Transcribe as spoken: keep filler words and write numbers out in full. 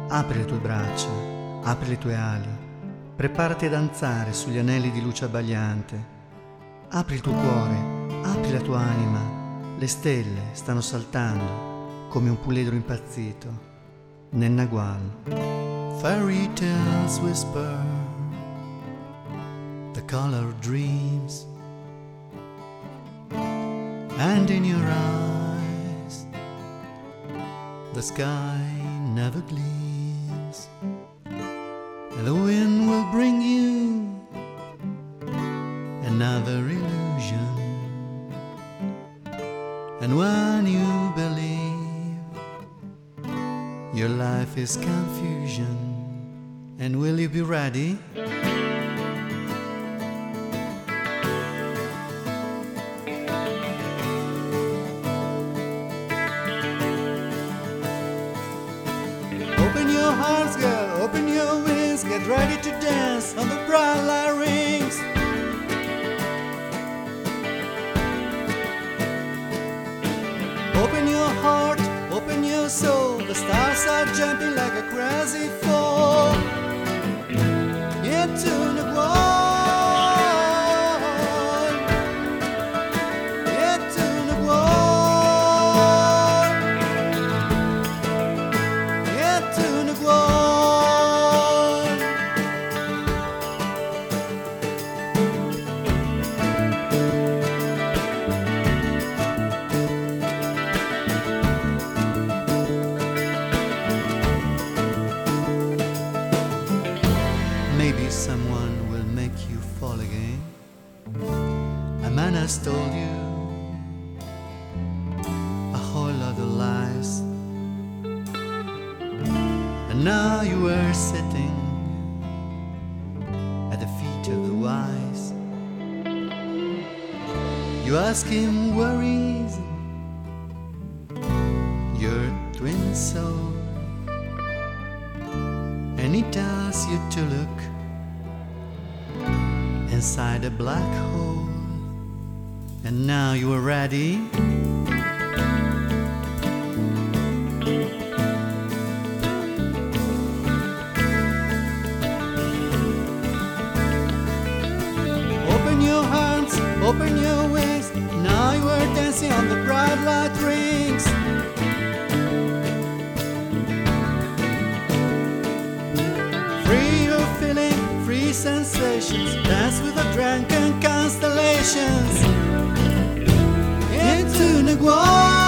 Apri le tue braccia, apri le tue ali, preparati a danzare sugli anelli di luce abbagliante. Apri il tuo cuore, apri la tua anima, le stelle stanno saltando come un puledro impazzito nel Nagual. Fairy tales whisper the color of dreams, and in your eyes the sky never gleams, and the wind will bring you another illusion. And when you believe your life is confusion, and will you be ready? Open your hearts, girl, open your wings, get ready to dance on the bright light rings. Open your heart, open your soul, the stars are jumping like a crazy fool into the world. Maybe someone will make you fall again. A man has told you a whole lot of lies, and now you are sitting at the feet of the wise. You ask him where is your twin soul, and he tells you to look inside a black hole. And now you are ready. Open your hands, open your wings, now you are dancing on the bright light rings. Free your feeling, free sensations, dance with the drunken constellations into Nagual.